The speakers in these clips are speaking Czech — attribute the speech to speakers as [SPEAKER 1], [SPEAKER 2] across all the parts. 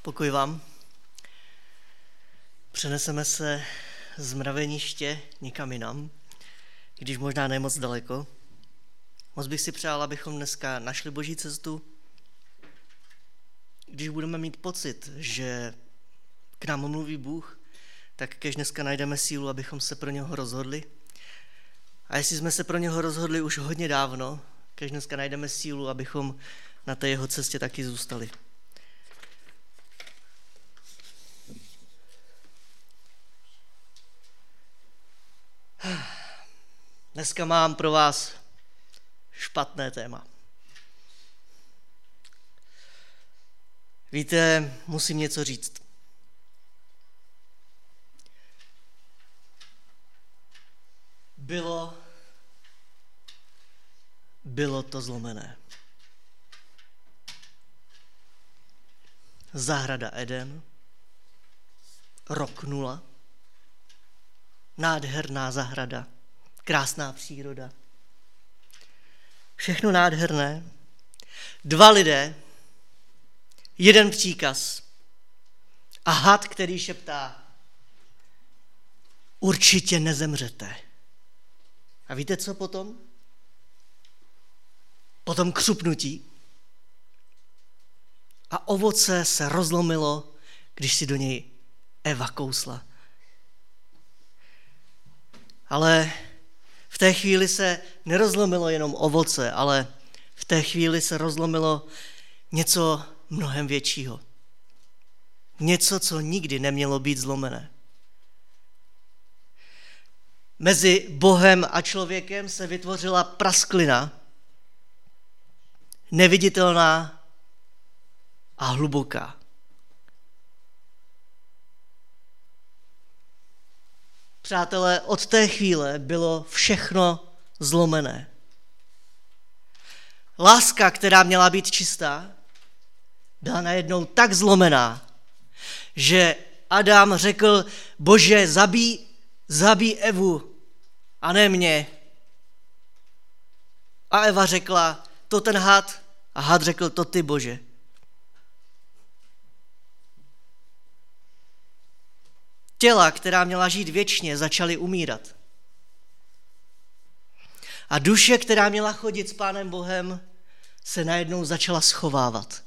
[SPEAKER 1] Pokoj vám. Přeneseme se z Mraveniště někam jinam, když možná ne moc daleko. Moc bych si přál, abychom dneska našli Boží cestu. Když budeme mít pocit, že k nám mluví Bůh, tak kež dneska najdeme sílu, abychom se pro něho rozhodli. A jestli jsme se pro něho rozhodli už hodně dávno, kež dneska najdeme sílu, abychom na té jeho cestě taky zůstali. Dneska mám pro vás špatné téma. Víte, musím něco říct. Bylo to zlomené. Zahrada Eden, rok 0, nádherná zahrada, krásná příroda. Všechno nádherné. 2 lidé, 1 příkaz a had, který šeptá: určitě nezemřete. A víte, co potom? Potom křupnutí a ovoce se rozlomilo, když si do něj Eva kousla. Ale v té chvíli se nerozlomilo jenom ovoce, ale v té chvíli se rozlomilo něco mnohem většího. Něco, co nikdy nemělo být zlomené. Mezi Bohem a člověkem se vytvořila prasklina, neviditelná a hluboká. Přátelé, od té chvíle bylo všechno zlomené. Láska, která měla být čistá, byla najednou tak zlomená, že Adam řekl: Bože, zabij Evu a ne mě. A Eva řekla: to ten had. A had řekl: to ty, Bože. Těla, která měla žít věčně, začaly umírat. A duše, která měla chodit s Pánem Bohem, se najednou začala schovávat.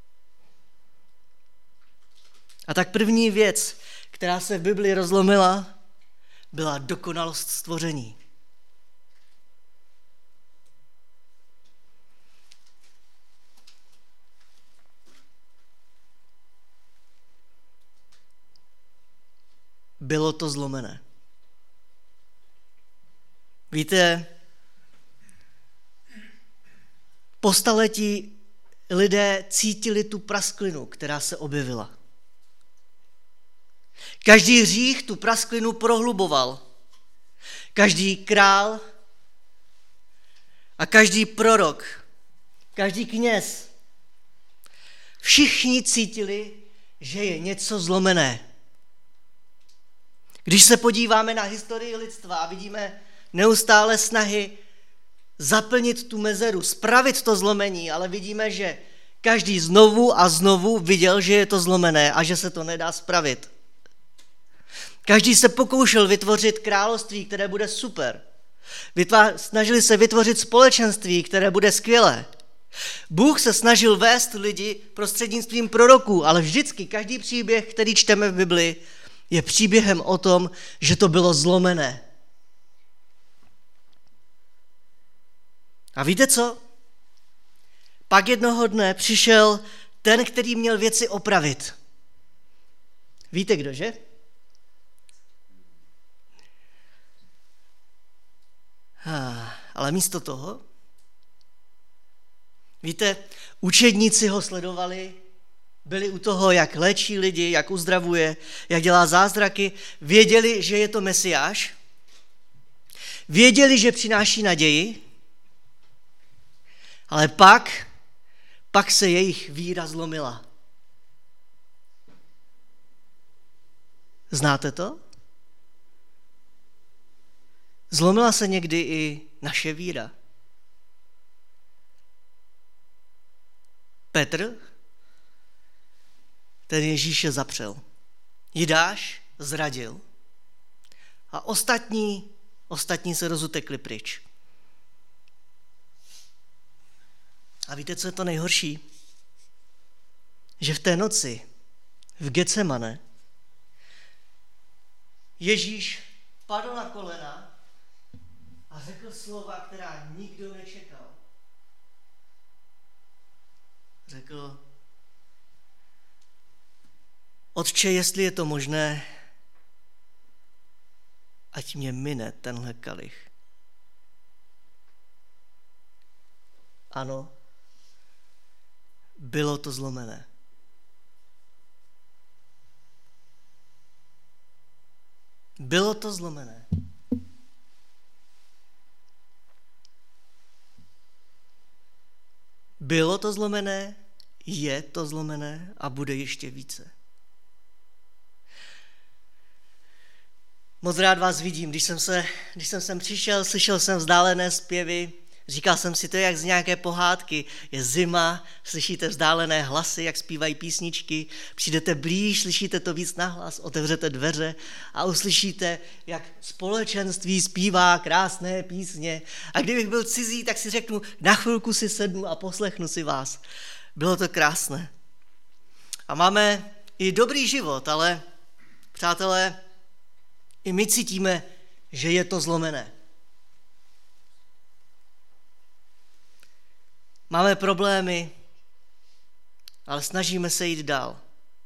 [SPEAKER 1] A tak první věc, která se v Bibli rozlomila, byla dokonalost stvoření. Bylo to zlomené. Víte, po staletí lidé cítili tu prasklinu, která se objevila. Každý hřích tu prasklinu prohluboval. Každý král a každý prorok, každý kněz, všichni cítili, že je něco zlomené. Když se podíváme na historii lidstva a vidíme neustále snahy zaplnit tu mezeru, spravit to zlomení, ale vidíme, že každý znovu a znovu viděl, že je to zlomené a že se to nedá spravit. Každý se pokoušel vytvořit království, které bude super. Snažili se vytvořit společenství, které bude skvělé. Bůh se snažil vést lidi prostřednictvím proroků, ale vždycky každý příběh, který čteme v Bibli, je příběhem o tom, že to bylo zlomené. A víte co? Pak jednoho dne přišel ten, který měl věci opravit. Víte kdo, že? Ale místo toho, víte, učedníci ho sledovali, byli u toho, jak léčí lidi, jak uzdravuje, jak dělá zázraky, věděli, že je to Mesiáš, věděli, že přináší naději, ale pak se jejich víra zlomila. Znáte to? Zlomila se někdy i naše víra. Petr ten Ježíše zapřel. Judáš zradil a ostatní se rozutekli pryč. A víte, co je to nejhorší? Že v té noci v Getsemane Ježíš padl na kolena a řekl slova, která nikdo nečekal. Řekl: Otče, jestli je to možné, ať mě mine tenhle kalich. Ano, bylo to zlomené. Bylo to zlomené. Bylo to zlomené, je to zlomené a bude ještě více. Moc rád vás vidím. Když jsem sem přišel, slyšel jsem vzdálené zpěvy, říkal jsem si, to je jak z nějaké pohádky. Je zima, slyšíte vzdálené hlasy, jak zpívají písničky, přijdete blíž, slyšíte to víc nahlas, otevřete dveře a uslyšíte, jak společenství zpívá krásné písně. A kdybych byl cizí, tak si řeknu, na chvilku si sednu a poslechnu si vás. Bylo to krásné. A máme i dobrý život, ale přátelé, i my cítíme, že je to zlomené. Máme problémy, ale snažíme se jít dál.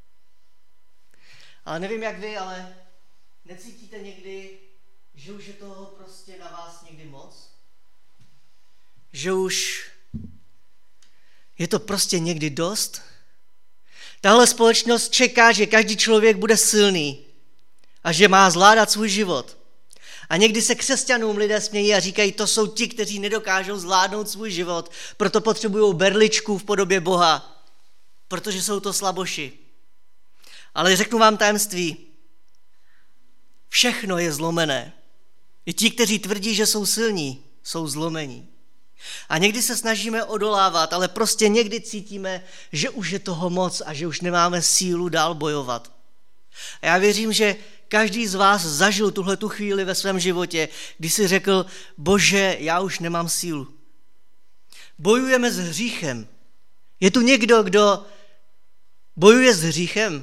[SPEAKER 1] Ale nevím jak vy, ale necítíte někdy, že už je toho prostě na vás někdy moc? Že už je to prostě někdy dost? Tahle společnost čeká, že každý člověk bude silný a že má zvládat svůj život. A někdy se křesťanům lidé smějí a říkají, to jsou ti, kteří nedokážou zvládnout svůj život, proto potřebují berličku v podobě Boha, protože jsou to slaboši. Ale řeknu vám tajemství, všechno je zlomené. I ti, kteří tvrdí, že jsou silní, jsou zlomení. A někdy se snažíme odolávat, ale prostě někdy cítíme, že už je toho moc a že už nemáme sílu dál bojovat. A já věřím, že každý z vás zažil tuhletu chvíli ve svém životě, kdy si řekl, Bože, já už nemám sílu. Bojujeme s hříchem. Je tu někdo, kdo bojuje s hříchem?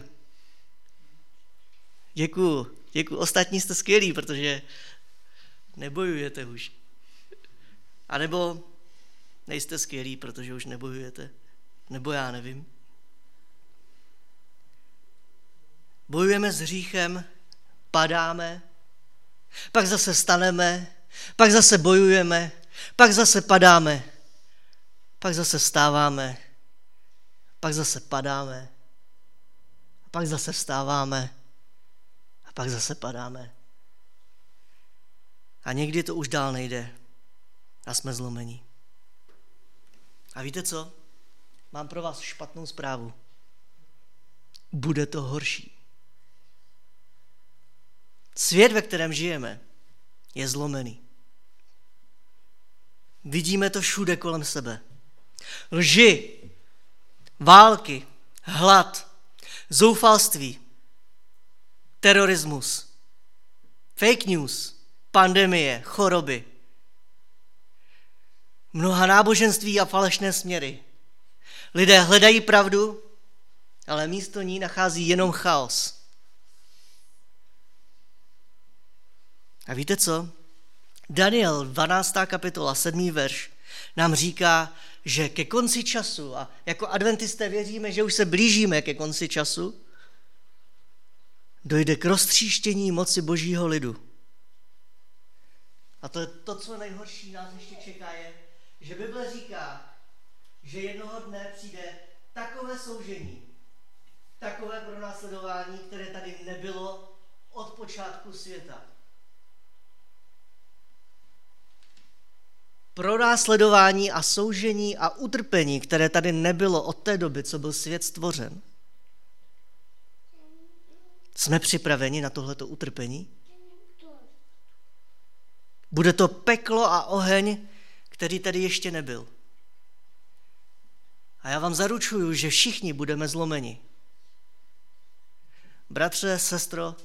[SPEAKER 1] Děkuju. Ostatní jste skvělí, protože nebojujete už. A nebo nejste skvělí, protože už nebojujete. Nebo já nevím. Bojujeme s hříchem, padáme, pak zase staneme, pak zase bojujeme, pak zase padáme, pak zase vstáváme, pak zase padáme, pak zase vstáváme a pak zase padáme. A někdy to už dál nejde a jsme zlomení. A víte co? Mám pro vás špatnou zprávu. Bude to horší. Svět, ve kterém žijeme, je zlomený. Vidíme to všude kolem sebe. Lži, války, hlad, zoufalství, terorismus, fake news, pandemie, choroby, mnoha náboženství a falešné směry. Lidé hledají pravdu, ale místo ní nachází jenom chaos. A víte co? Daniel, 12. kapitola, 7. verš, nám říká, že ke konci času, a jako adventisté věříme, že už se blížíme ke konci času, dojde k roztříštění moci božího lidu. A to je to, co nejhorší nás ještě čeká, je, že Bible říká, že jednoho dne přijde takové soužení, takové pronásledování, které tady nebylo od počátku světa. Pronásledování a soužení a utrpení, které tady nebylo od té doby, co byl svět stvořen. Jsme připraveni na tohleto utrpení? Bude to peklo a oheň, který tady ještě nebyl. A já vám zaručuju, že všichni budeme zlomeni. Bratře, sestro,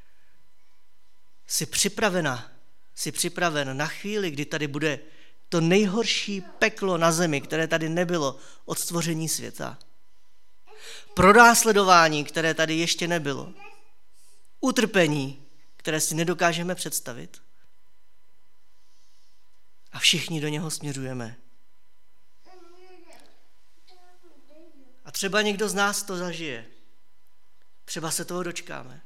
[SPEAKER 1] jsi připraven na chvíli, kdy tady bude to nejhorší peklo na zemi, které tady nebylo od stvoření světa. Pronásledování, které tady ještě nebylo. Utrpení, které si nedokážeme představit. A všichni do něho směřujeme. A třeba někdo z nás to zažije. Třeba se toho dočkáme.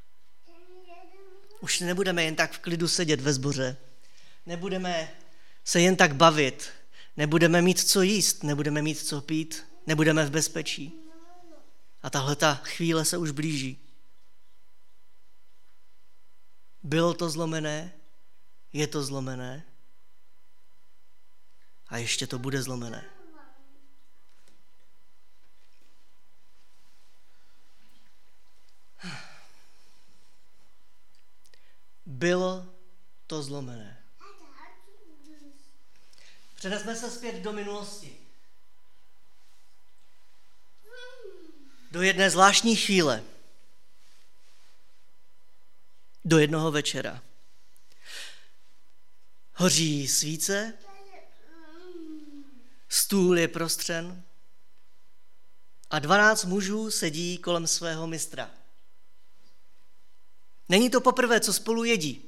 [SPEAKER 1] Už nebudeme jen tak v klidu sedět ve sboře. Nebudeme se jen tak bavit. Nebudeme mít co jíst, nebudeme mít co pít, nebudeme v bezpečí. A tahle ta chvíle se už blíží. Bylo to zlomené, je to zlomené a ještě to bude zlomené. Bylo to zlomené. Přenesme se zpět do minulosti. Do jedné zvláštní chvíle. Do jednoho večera. Hoří svíce, stůl je prostřen a 12 mužů sedí kolem svého mistra. Není to poprvé, co spolu jedí,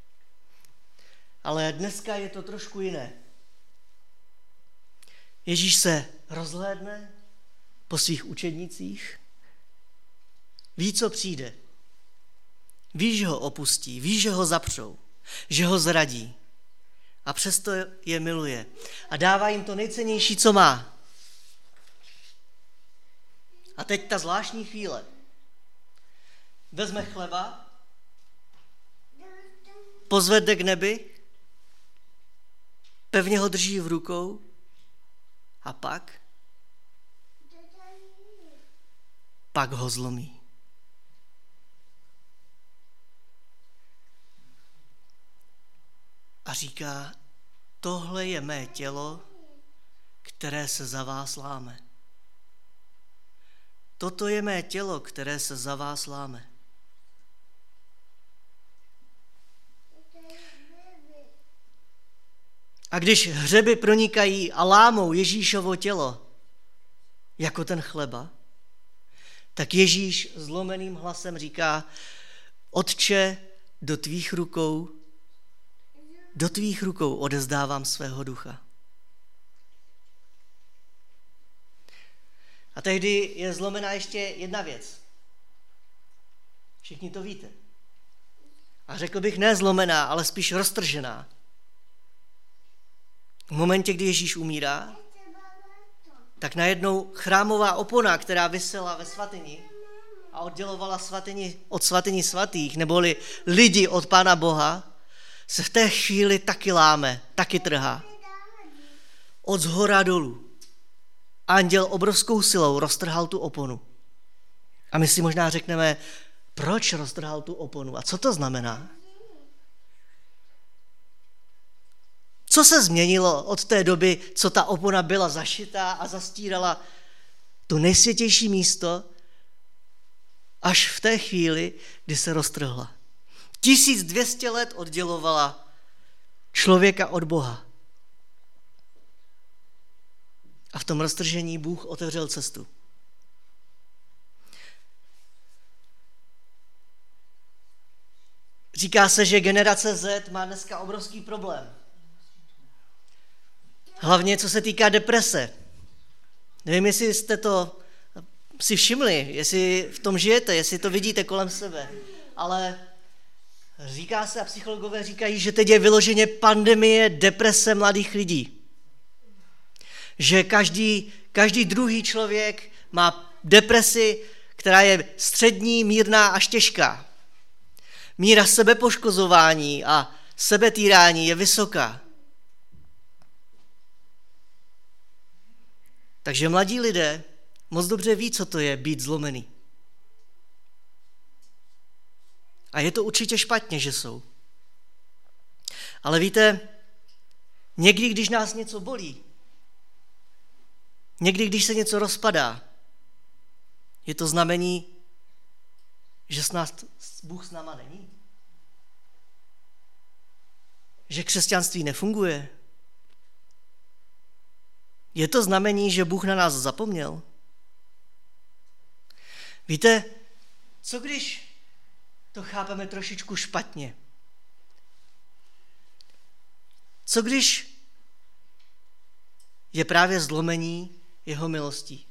[SPEAKER 1] ale dneska je to trošku jiné. Ježíš se rozhlédne po svých učednících, ví, co přijde. Ví, že ho opustí, ví, že ho zapřou, že ho zradí. A přesto je miluje. A dává jim to nejcennější, co má. A teď ta zvláštní chvíle. Vezme chleba, pozvedne k nebi, pevně ho drží v rukou a pak ho zlomí. A říká, tohle je mé tělo, které se za vás láme. Toto je mé tělo, které se za vás láme. A když hřeby pronikají a lámou Ježíšovo tělo, jako ten chleba, tak Ježíš zlomeným hlasem říká, Otče, do tvých rukou odezdávám svého ducha. A tehdy je zlomená ještě jedna věc. Všichni to víte. A řekl bych ne zlomená, ale spíš roztržená. V momentě, kdy Ježíš umírá, tak najednou chrámová opona, která visela ve svatyni a oddělovala svatyni od svatyni svatých, neboli lidi od Pána Boha, se v té chvíli taky láme, taky trhá. Od zhora dolů. Anděl obrovskou silou roztrhal tu oponu. A my si možná řekneme, proč roztrhal tu oponu a co to znamená? Co se změnilo od té doby, co ta opona byla zašitá a zastírala to nejsvětější místo, až v té chvíli, kdy se roztrhla. 1200 let oddělovala člověka od Boha. A v tom roztržení Bůh otevřel cestu. Říká se, že generace Z má dneska obrovský problém. Hlavně co se týká deprese. Nevím, jestli jste to si všimli, jestli v tom žijete, jestli to vidíte kolem sebe, ale říká se a psychologové říkají, že teď je vyloženě pandemie deprese mladých lidí. Že každý druhý člověk má depresi, která je střední, mírná až těžká. Míra sebepoškozování a sebetýrání je vysoká. Takže mladí lidé moc dobře ví, co to je být zlomený. A je to určitě špatně, že jsou. Ale víte, někdy, když nás něco bolí, někdy, když se něco rozpadá, je to znamení, že Bůh s náma není? Že křesťanství nefunguje? Je to znamení, že Bůh na nás zapomněl? Víte, co když to chápeme trošičku špatně? Co když je právě zlomení jeho milostí?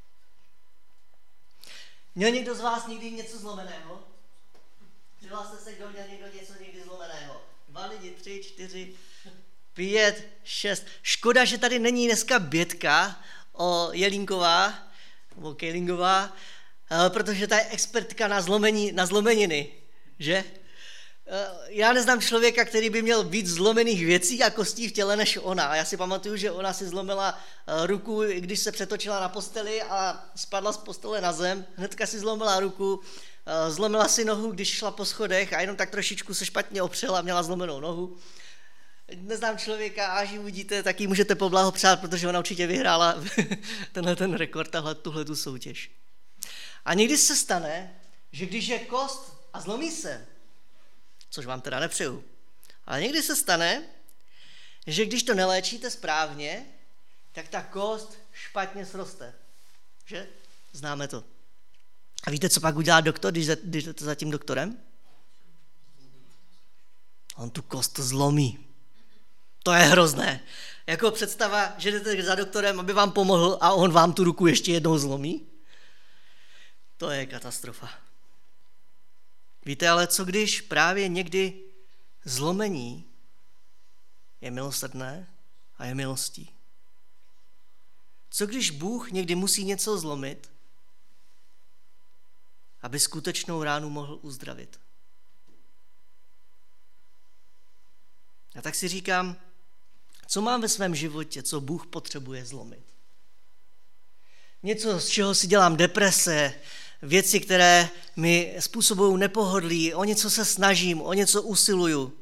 [SPEAKER 1] Měl někdo z vás někdy něco zlomeného? Přihlaste se, kdo měl někdo něco někdy zlomeného. 2 lidi, 3, 4, 5, 6. Škoda, že tady není dneska Bětka Jelínková, nebo Kejlingová, protože ta je expertka na zlomeniny, že? Já neznám člověka, který by měl víc zlomených věcí a kostí v těle než ona. Já si pamatuju, že ona si zlomila ruku, když se přetočila na posteli a spadla z postele na zem. Hnedka si zlomila ruku, zlomila si nohu, když šla po schodech a jenom tak trošičku se špatně opřela, měla zlomenou nohu. Neznám člověka, až ji uvidíte, tak ji můžete poblahopřát, protože ona určitě vyhrála ten rekord, tuhletu soutěž. A někdy se stane, že když je kost a zlomí se, což vám teda nepřeju, ale někdy se stane, že když to neléčíte správně, tak ta kost špatně sroste. Že? Známe to. A víte, co pak udělá doktor, když jdete za tím doktorem? On tu kost zlomí. To je hrozné. Jako představa, že jdete za doktorem, aby vám pomohl a on vám tu ruku ještě jednou zlomí? To je katastrofa. Víte, ale co když právě někdy zlomení je milosrdné a je milostí? Co když Bůh někdy musí něco zlomit, aby skutečnou ránu mohl uzdravit? A tak si říkám, co mám ve svém životě, co Bůh potřebuje zlomit? Něco, z čeho si dělám deprese, věci, které mi způsobují nepohodlí, o něco se snažím, o něco usiluju.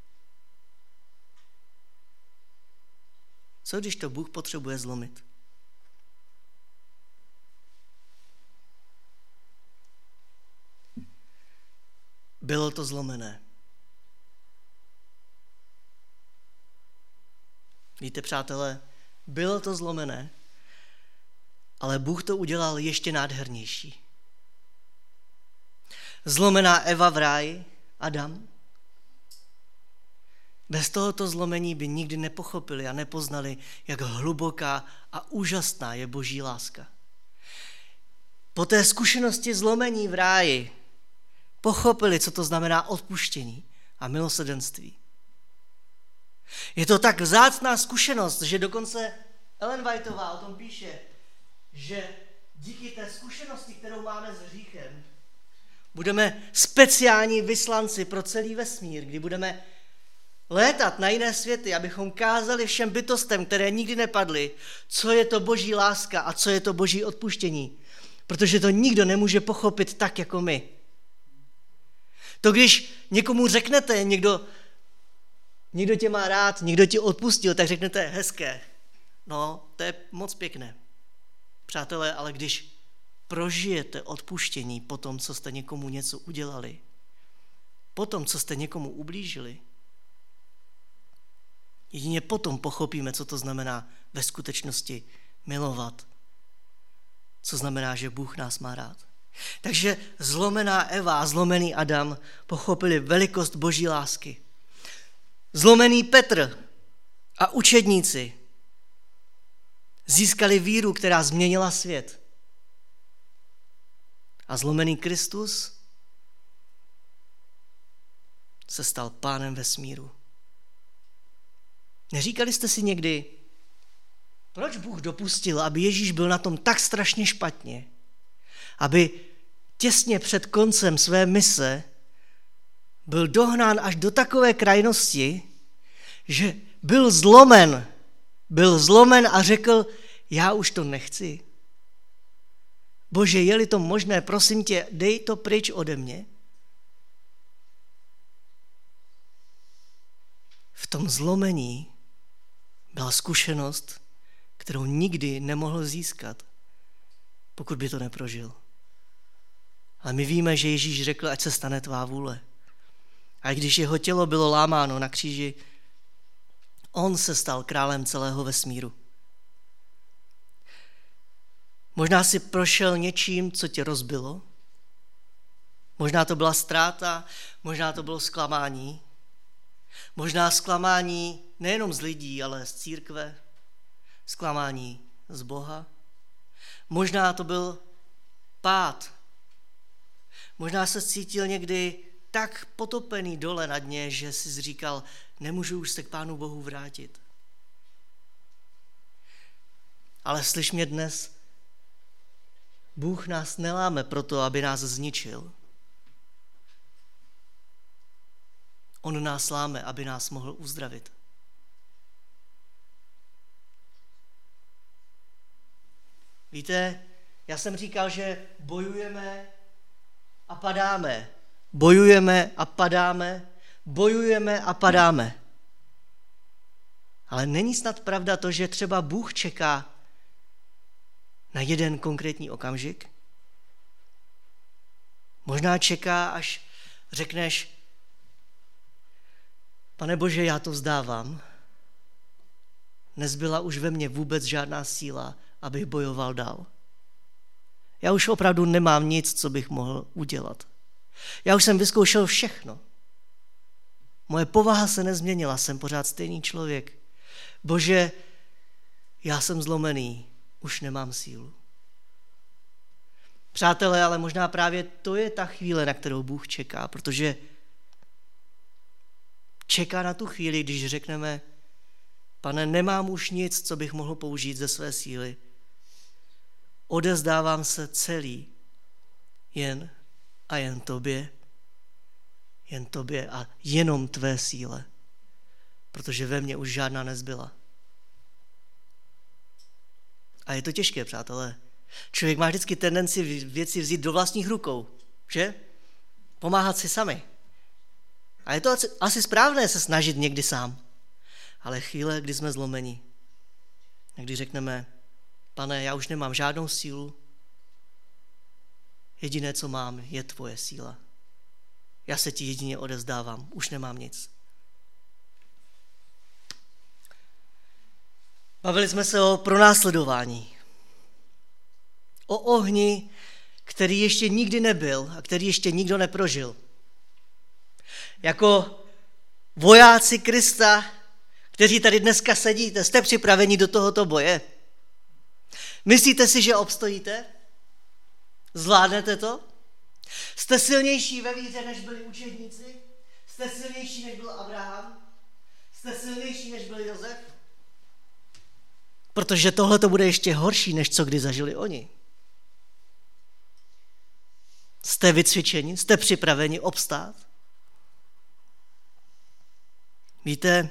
[SPEAKER 1] Co když to Bůh potřebuje zlomit? Bylo to zlomené. Víte, přátelé, bylo to zlomené, ale Bůh to udělal ještě nádhernější. Zlomená Eva v ráji, Adam. Bez tohoto zlomení by nikdy nepochopili a nepoznali, jak hluboká a úžasná je Boží láska. Po té zkušenosti zlomení v ráji pochopili, co to znamená odpuštění a milosrdenství. Je to tak vzácná zkušenost, že dokonce Ellen Whiteová o tom píše, že díky té zkušenosti, kterou máme s hříchem, budeme speciální vyslanci pro celý vesmír, kdy budeme létat na jiné světy, abychom kázali všem bytostem, které nikdy nepadly, co je to Boží láska a co je to Boží odpuštění. Protože to nikdo nemůže pochopit tak, jako my. To, když někomu řeknete, někdo tě má rád, někdo ti odpustil, tak řeknete hezké. No, to je moc pěkné. Přátelé, ale když prožijete odpuštění po tom, co jste někomu něco udělali, po tom, co jste někomu ublížili, jedině potom pochopíme, co to znamená ve skutečnosti milovat. Co znamená, že Bůh nás má rád. Takže zlomená Eva a zlomený Adam pochopili velikost Boží lásky. Zlomený Petr a učedníci získali víru, která změnila svět. A zlomený Kristus se stal pánem vesmíru. Neříkali jste si někdy, proč Bůh dopustil, aby Ježíš byl na tom tak strašně špatně, aby těsně před koncem své mise byl dohnán až do takové krajnosti, že byl zlomen a řekl, já už to nechci. Bože, je-li to možné, prosím tě, dej to pryč ode mě. V tom zlomení byla zkušenost, kterou nikdy nemohl získat, pokud by to neprožil. Ale my víme, že Ježíš řekl, ať se stane tvá vůle. A když jeho tělo bylo lámáno na kříži, on se stal králem celého vesmíru. Možná si prošel něčím, co tě rozbilo. Možná to byla ztráta, možná to bylo zklamání. Možná zklamání nejenom z lidí, ale z církve. Zklamání z Boha. Možná to byl pád. Možná se cítil někdy tak potopený dole na dně, že jsi říkal, nemůžu už se k Pánu Bohu vrátit. Ale slyš mě dnes, Bůh nás neláme proto, aby nás zničil. On nás láme, aby nás mohl uzdravit. Víte, já jsem říkal, že bojujeme a padáme. Bojujeme a padáme. Bojujeme a padáme. Ale není snad pravda to, že třeba Bůh čeká na jeden konkrétní okamžik? Možná čeká, až řekneš, Pane Bože, já to vzdávám. Nezbyla už ve mně vůbec žádná síla, abych bojoval dál. Já už opravdu nemám nic, co bych mohl udělat. Já už jsem vyzkoušel všechno. Moje povaha se nezměnila, jsem pořád stejný člověk. Bože, já jsem zlomený, už nemám sílu. Přátelé, ale možná právě to je ta chvíle, na kterou Bůh čeká, protože čeká na tu chvíli, když řekneme, Pane, nemám už nic, co bych mohl použít ze své síly. Odezdávám se celý jen a jen tobě a jenom tvé síle, protože ve mně už žádná nezbyla. A je to těžké, přátelé. Člověk má vždycky tendenci věci vzít do vlastních rukou, že? Pomáhat si sami. A je to asi správné se snažit někdy sám. Ale chvíle, kdy jsme zlomeni, a když řekneme, Pane, já už nemám žádnou sílu, jediné, co mám, je tvoje síla. Já se ti jedině odezdávám, už nemám nic. Bavili jsme se o pronásledování. O ohni, který ještě nikdy nebyl a který ještě nikdo neprožil. Jako vojáci Krista, kteří tady dneska sedíte, jste připraveni do tohoto boje? Myslíte si, že obstojíte? Zvládnete to? Jste silnější ve víře, než byli učedníci? Jste silnější, než byl Abraham? Jste silnější, než byl Josef? Protože tohle to bude ještě horší, než co kdy zažili oni. Jste vycvičeni? Jste připraveni obstát? Víte,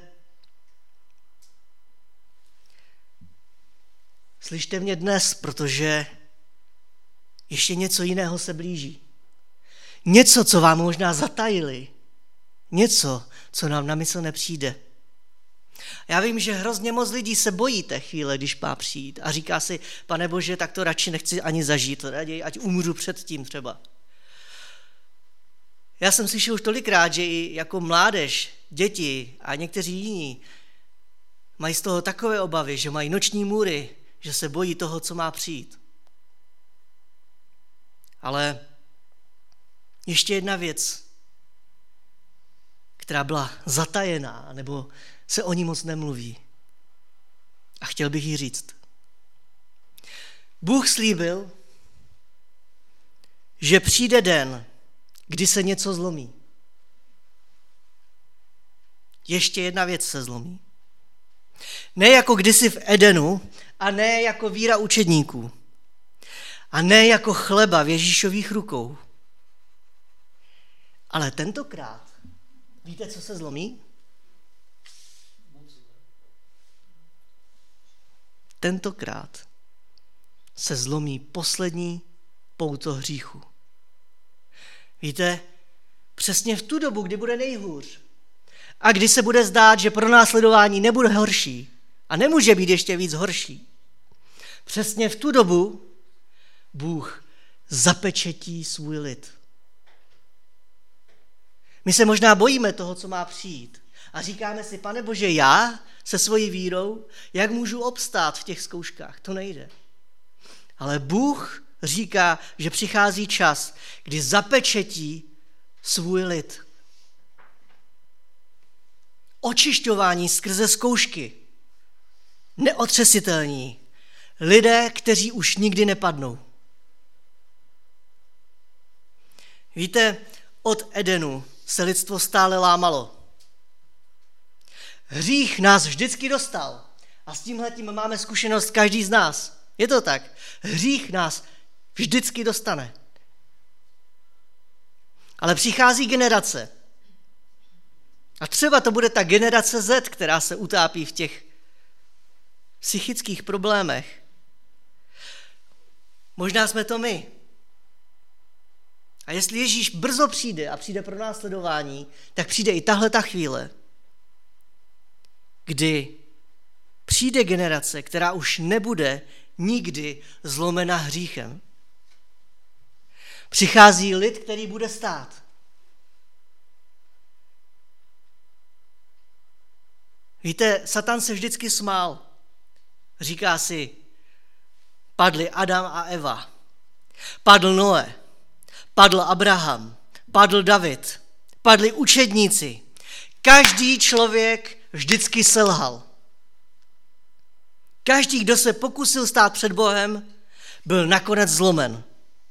[SPEAKER 1] slyšte mě dnes, protože ještě něco jiného se blíží. Něco, co vám možná zatajili. Něco, co nám na mysl nepřijde. Já vím, že hrozně moc lidí se bojí té chvíle, když má přijít a říká si, Pane Bože, tak to radši nechci ani zažít, raději, ať umřu předtím třeba. Já jsem slyšel už tolikrát, že i jako mládež, děti a někteří jiní mají z toho takové obavy, že mají noční můry, že se bojí toho, co má přijít. Ale ještě jedna věc, která byla zatajená, nebo se o ní moc nemluví. A chtěl bych ji říct. Bůh slíbil, že přijde den, kdy se něco zlomí. Ještě jedna věc se zlomí. Ne jako kdysi v Edenu a ne jako víra učedníků. A ne jako chleba v Ježíšových rukou. Ale tentokrát, víte, co se zlomí? Tentokrát se zlomí poslední pouto hříchu. Víte, přesně v tu dobu, kdy bude nejhůř a kdy se bude zdát, že pronásledování nebude horší a nemůže být ještě víc horší, přesně v tu dobu Bůh zapečetí svůj lid. My se možná bojíme toho, co má přijít. A říkáme si, Pane Bože, já se svojí vírou, jak můžu obstát v těch zkouškách? To nejde. Ale Bůh říká, že přichází čas, kdy zapečetí svůj lid. Očišťování skrze zkoušky. Neotřesitelní. Lidé, kteří už nikdy nepadnou. Víte, od Edenu se lidstvo stále lámalo. Hřích nás vždycky dostal. A s tímhletím máme zkušenost každý z nás. Je to tak. Hřích nás vždycky dostane. Ale přichází generace. A třeba to bude ta generace Z, která se utápí v těch psychických problémech. Možná jsme to my. A jestli Ježíš brzo přijde a přijde pro následování, tak přijde i tahle ta chvíle, kdy přijde generace, která už nebude nikdy zlomena hříchem. Přichází lid, který bude stát. Víte, Satan se vždycky smál. Říká si, padli Adam a Eva, padl Noé, padl Abraham, padl David, padli učedníci. Každý člověk vždycky selhal. Každý, kdo se pokusil stát před Bohem, byl nakonec zlomen.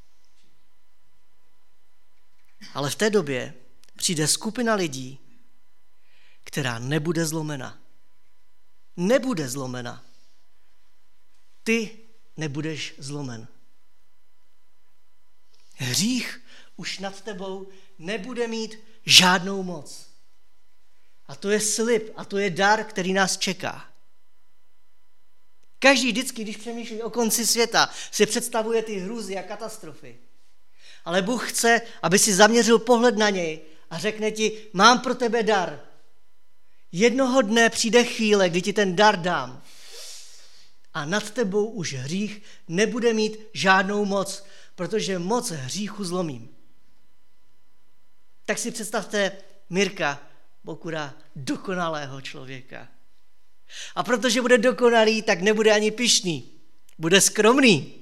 [SPEAKER 1] Ale v té době přijde skupina lidí, která nebude zlomena. Nebude zlomena. Ty nebudeš zlomen. Hřích už nad tebou nebude mít žádnou moc. A to je slib, a to je dar, který nás čeká. Každý vždycky, když přemýšlí o konci světa, si představuje ty hrůzy a katastrofy. Ale Bůh chce, aby si zaměřil pohled na něj a řekne ti, mám pro tebe dar. Jednoho dne přijde chvíle, kdy ti ten dar dám. A nad tebou už hřích nebude mít žádnou moc, protože moc hříchu zlomím. Tak si představte Mirka, Bokura, dokonalého člověka. A protože bude dokonalý, tak nebude ani pyšný. Bude skromný.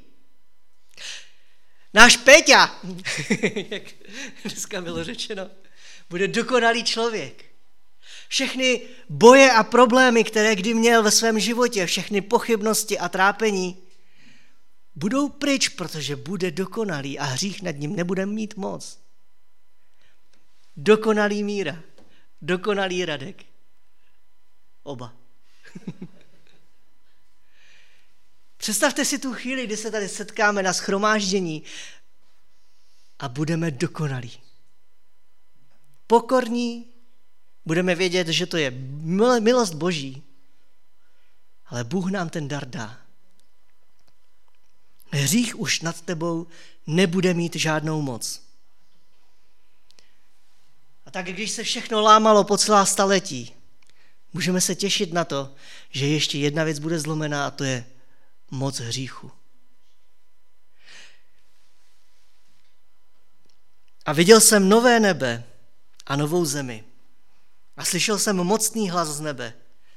[SPEAKER 1] Náš Péťa, jak dneska bylo řečeno, bude dokonalý člověk. Všechny boje a problémy, které kdy měl ve svém životě, všechny pochybnosti a trápení, budou pryč, protože bude dokonalý a hřích nad ním nebude mít moc. Dokonalý Míra, dokonalý Radek. Oba. Představte si tu chvíli, kdy se tady setkáme na shromáždění a budeme dokonalí. Pokorní, budeme vědět, že to je milost Boží, ale Bůh nám ten dar dá. Hřích už nad tebou nebude mít žádnou moc. A tak, když se všechno lámalo po celá staletí, můžeme se těšit na to, že ještě jedna věc bude zlomená a to je moc hříchu. A viděl jsem nové nebe a novou zemi. A slyšel jsem mocný hlas z nebe.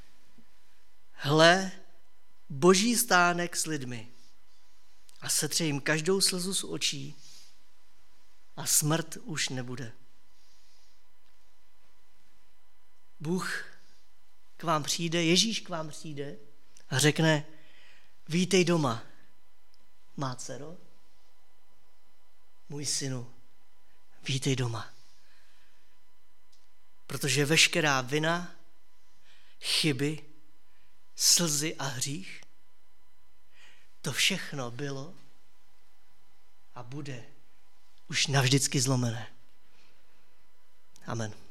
[SPEAKER 1] Hle, Boží stánek s lidmi. A setře jim každou slzu z očí a smrt už nebude. Bůh k vám přijde, Ježíš k vám přijde a řekne, vítej doma, má dcero, můj synu, vítej doma. Protože veškerá vina, chyby, slzy a hřích, to všechno bylo a bude už navždycky zlomené. Amen.